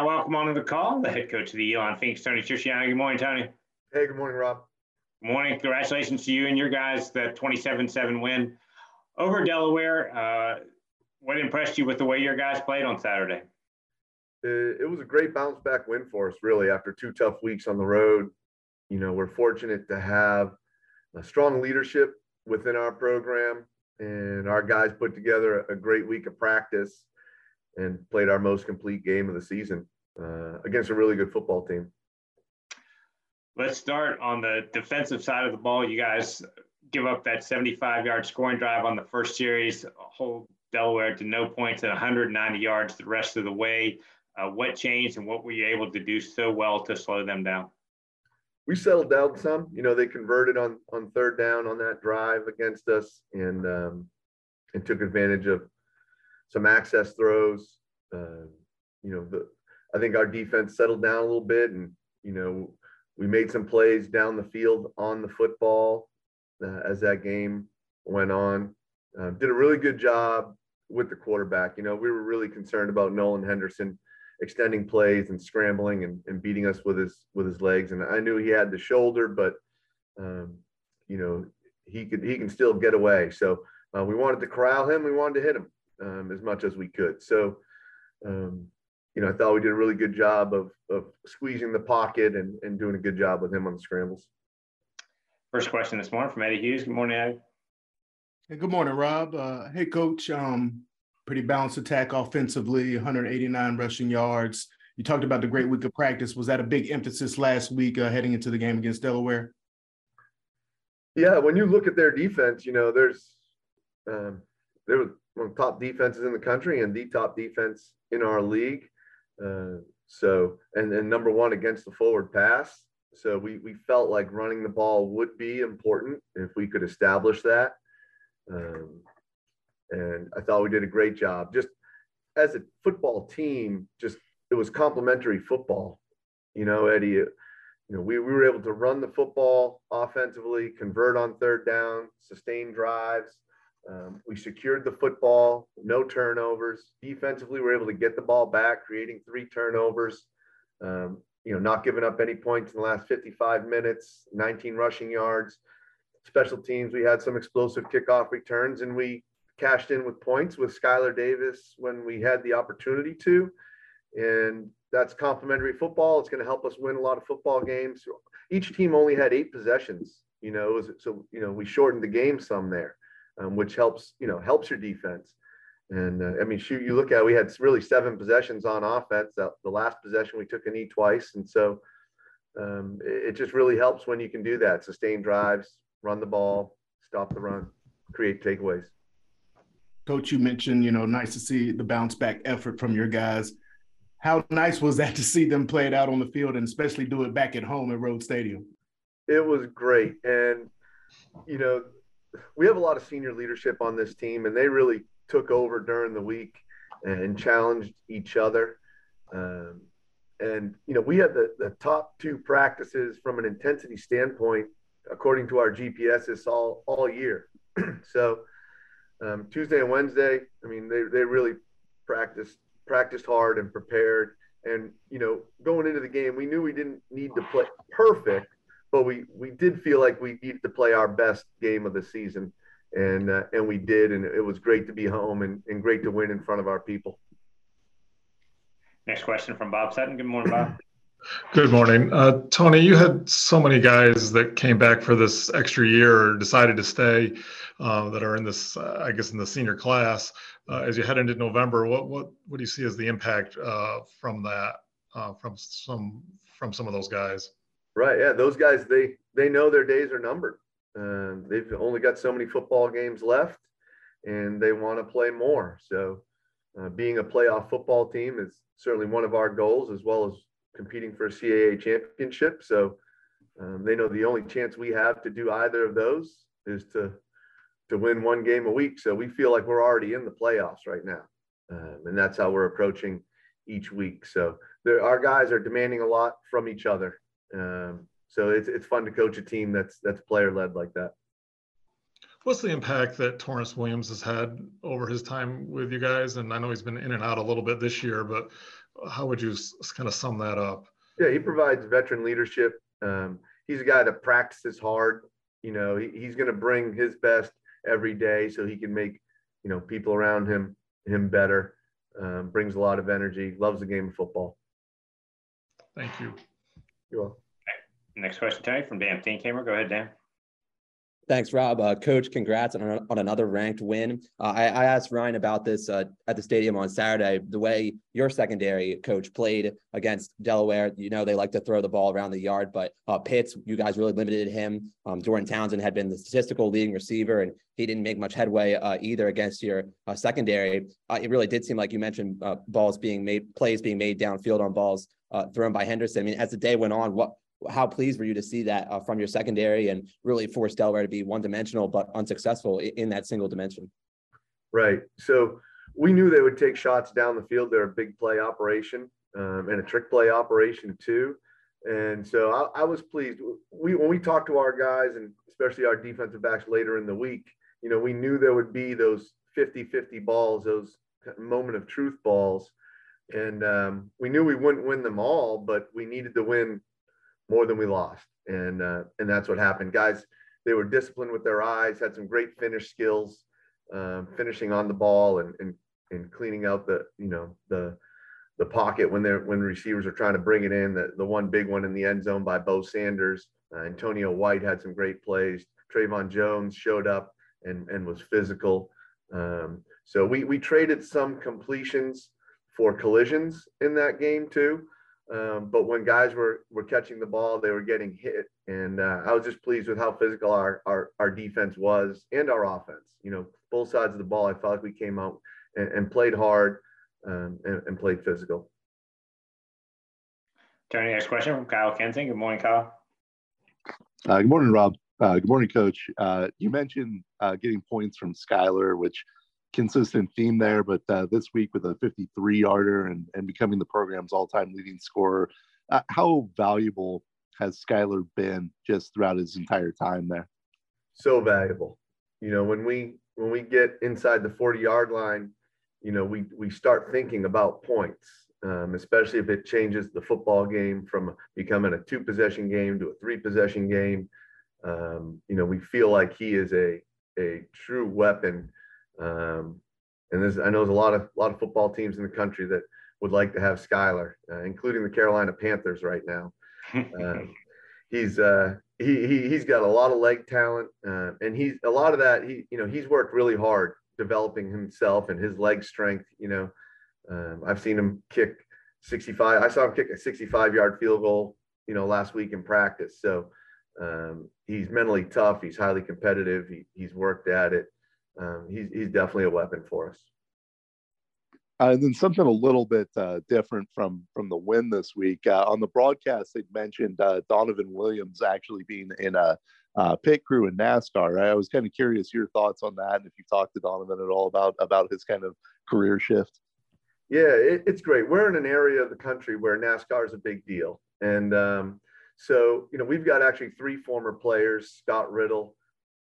now welcome onto the call the head coach of the Elon Phoenix, Tony Trisciano. Good morning, Tony. Hey, good morning, Rob. Good morning. Congratulations to you and your guys, that 27-7 win over Delaware. What impressed you with the way your guys played on Saturday? It was a great bounce back win for us, really, after 2 tough weeks on the road. You know, we're fortunate to have a strong leadership within our program, and our guys put together a great week of practice and played our most complete game of the season against a really good football team. Let's start on the defensive side of the ball. You guys give up that 75-yard scoring drive on the first series, hold Delaware to no points at 190 yards the rest of the way. What changed and what were you able to do so well to slow them down? We settled down some. You know, they converted on third down on that drive against us and took advantage of some access throws. I think our defense settled down a little bit, and, you know, we made some plays down the field on the football as that game went on. Did a really good job with the quarterback. You know, we were really concerned about Nolan Henderson extending plays and scrambling and beating us with his legs. And I knew he had the shoulder, but you know, he can still get away. So we wanted to corral him. We wanted to hit him as much as we could. So you know, I thought we did a really good job of squeezing the pocket and doing a good job with him on the scrambles. First question this morning from Eddie Hughes. Good morning, Eddie. Hey, good morning, Rob. Hey, Coach. Pretty balanced attack offensively, 189 rushing yards. You talked about the great week of practice. Was that a big emphasis last week heading into the game against Delaware? Yeah, when you look at their defense, you know, there was one of the top defenses in the country and the top defense in our league. So number one against the forward pass. So we felt like running the ball would be important if we could establish that. And I thought we did a great job. Just as a football team, it was complementary football. You know, Eddie, you know, we were able to run the football offensively, convert on third down, sustain drives. We secured the football, no turnovers. Defensively, we were able to get the ball back, creating 3 turnovers. You know, not giving up any points in the last 55 minutes, 19 rushing yards. Special teams, we had some explosive kickoff returns, and we cashed in with points with Skylar Davis when we had the opportunity to. And that's complementary football. It's going to help us win a lot of football games. Each team only had 8 possessions, you know, so, you know, we shortened the game some there, which helps your defense. And I mean, shoot, you look at, we had really 7 possessions on offense. The last possession, we took a knee twice. And so it just really helps when you can do that. Sustain drives, run the ball, stop the run, create takeaways. Coach, you mentioned, you know, nice to see the bounce back effort from your guys. How nice was that to see them play it out on the field and especially do it back at home at Rhodes Stadium? It was great. And, you know, we have a lot of senior leadership on this team, and they really took over during the week and challenged each other. And, you know, we had the top 2 practices from an intensity standpoint, according to our GPSs all year. So Tuesday and Wednesday, I mean, they really practiced hard and prepared. And, you know, going into the game, we knew we didn't need to play perfect, but we did feel like we needed to play our best game of the season. And we did, and it was great to be home and great to win in front of our people. Next question from Bob Sutton. Good morning, Bob. Good morning. Tony, you had so many guys that came back for this extra year or decided to stay that are in this, I guess, in the senior class. As you head into November, what do you see as the impact from that, from some of those guys? Right. Yeah. Those guys, they know their days are numbered. They've only got so many football games left, and they want to play more. So being a playoff football team is certainly one of our goals, as well as competing for a CAA championship. So they know the only chance we have to do either of those is to win 1 game a week. So we feel like we're already in the playoffs right now. And that's how we're approaching each week. So our guys are demanding a lot from each other. So it's fun to coach a team that's player-led like that. What's the impact that Torrance Williams has had over his time with you guys? And I know he's been in and out a little bit this year, but How would you kind of sum that up? Yeah, he provides veteran leadership. He's a guy that practices hard. You know, he's going to bring his best every day so he can make, you know, people around him better. Brings a lot of energy, loves the game of football. Thank you. You're welcome. Next question, Tony, from Dan Steenkamer. Go ahead, Dan. Thanks, Rob. Coach, congrats on another ranked win. I asked Ryan about this at the stadium on Saturday, the way your secondary coach played against Delaware. You know, they like to throw the ball around the yard, but Pitts, you guys really limited him. Jordan Townsend had been the statistical leading receiver, and he didn't make much headway either against your secondary. It really did seem like you mentioned plays being made downfield on balls thrown by Henderson. I mean, as the day went on, how pleased were you to see that from your secondary and really force Delaware to be one-dimensional but unsuccessful in that single dimension? Right. So we knew they would take shots down the field. They're a big play operation and a trick play operation too. And so I was pleased. When we talked to our guys and especially our defensive backs later in the week, you know, we knew there would be those 50-50 balls, those moment of truth balls. And we knew we wouldn't win them all, but we needed to win more than we lost. And that's what happened. Guys, they were disciplined with their eyes, had some great finish skills, finishing on the ball and cleaning out the pocket when receivers are trying to bring it in. The one big one in the end zone by Bo Sanders. Antonio White had some great plays. Trayvon Jones showed up and was physical. So we traded some completions for collisions in that game too. But when guys were catching the ball, they were getting hit. And I was just pleased with how physical our defense was and our offense. You know, both sides of the ball, I felt like we came out and played hard and played physical. Tony, next question from Kyle Kensing. Good morning, Kyle. Good morning, Rob. Good morning, Coach. You mentioned getting points from Skylar, which consistent theme there, but this week with a 53-yarder and becoming the program's all-time leading scorer, how valuable has Skylar been just throughout his entire time there? So valuable. You know, when we get inside the 40-yard line, you know, we start thinking about points, especially if it changes the football game from becoming a 2-possession game to a 3-possession game. You know, we feel like he is a true weapon. And I know there's a lot of football teams in the country that would like to have Skylar, including the Carolina Panthers right now. He's got a lot of leg talent, and he's worked really hard developing himself and his leg strength. You know, I've seen him kick 65. I saw him kick a 65-yard field goal, you know, last week in practice. So he's mentally tough. He's highly competitive. He's worked at it. He's definitely a weapon for us. And then something a little bit different from the win this week. On the broadcast, they mentioned Donovan Williams actually being in a pit crew in NASCAR. I was kind of curious your thoughts on that, and if you talked to Donovan at all about his kind of career shift. Yeah, it's great. We're in an area of the country where NASCAR is a big deal. And so, you know, we've got actually 3 former players, Scott Riddle,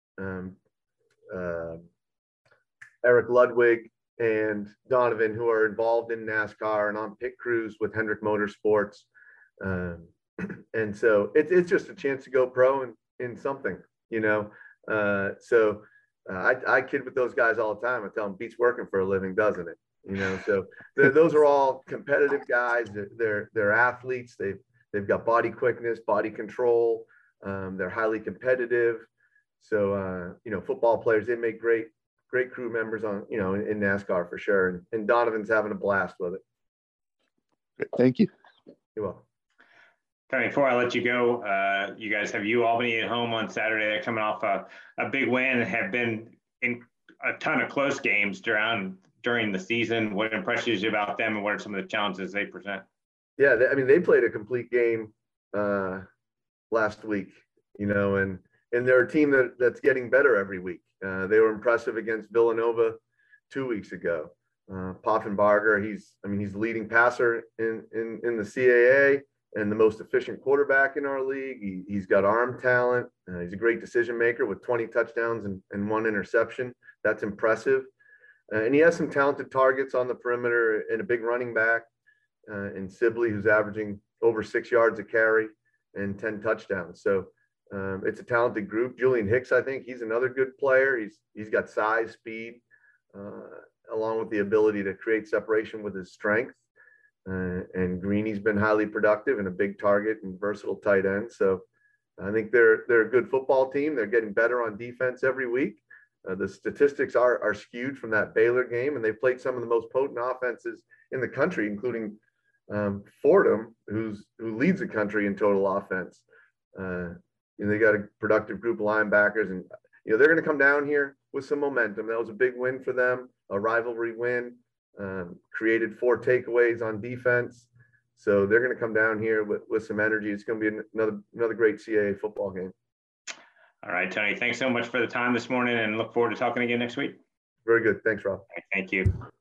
Eric Ludwig, and Donovan, who are involved in NASCAR and on pit crews with Hendrick Motorsports. And so it's just a chance to go pro in something, you know. So I kid with those guys all the time. I tell them, beats working for a living, doesn't it? You know, so those are all competitive guys. They're athletes. They've got body quickness, body control. They're highly competitive. So, you know, football players, they make great crew members on, you know, in NASCAR for sure. And Donovan's having a blast with it. Great. Thank you. You're welcome. Tony, before I let you go, you guys have Albany at home on Saturday. They're coming off a big win and have been in a ton of close games during the season. What impresses you about them, and what are some of the challenges they present? Yeah, they played a complete game last week, you know, and they're a team that's getting better every week. They were impressive against Villanova 2 weeks ago. Poffenbarger, he's the leading passer in the CAA and the most efficient quarterback in our league. He's got arm talent. He's a great decision maker with 20 touchdowns and 1 interception. That's impressive. And he has some talented targets on the perimeter and a big running back. and Sibley, who's averaging over 6 yards a carry and 10 touchdowns. So it's a talented group. Julian Hicks, I think he's another good player. He's got size, speed, along with the ability to create separation with his strength. And Greeny's been highly productive and a big target and versatile tight end. So I think they're a good football team. They're getting better on defense every week. The statistics are skewed from that Baylor game, and they've played some of the most potent offenses in the country, including Fordham, who leads the country in total offense. They got a productive group of linebackers, and they're going to come down here with some momentum. That was a big win for them, a rivalry win. Created 4 takeaways on defense, so they're going to come down here with some energy. It's going to be another great CAA football game. All right, Tony, thanks so much for the time this morning, and look forward to talking again next week. Very good. Thanks, Rob. Thank you.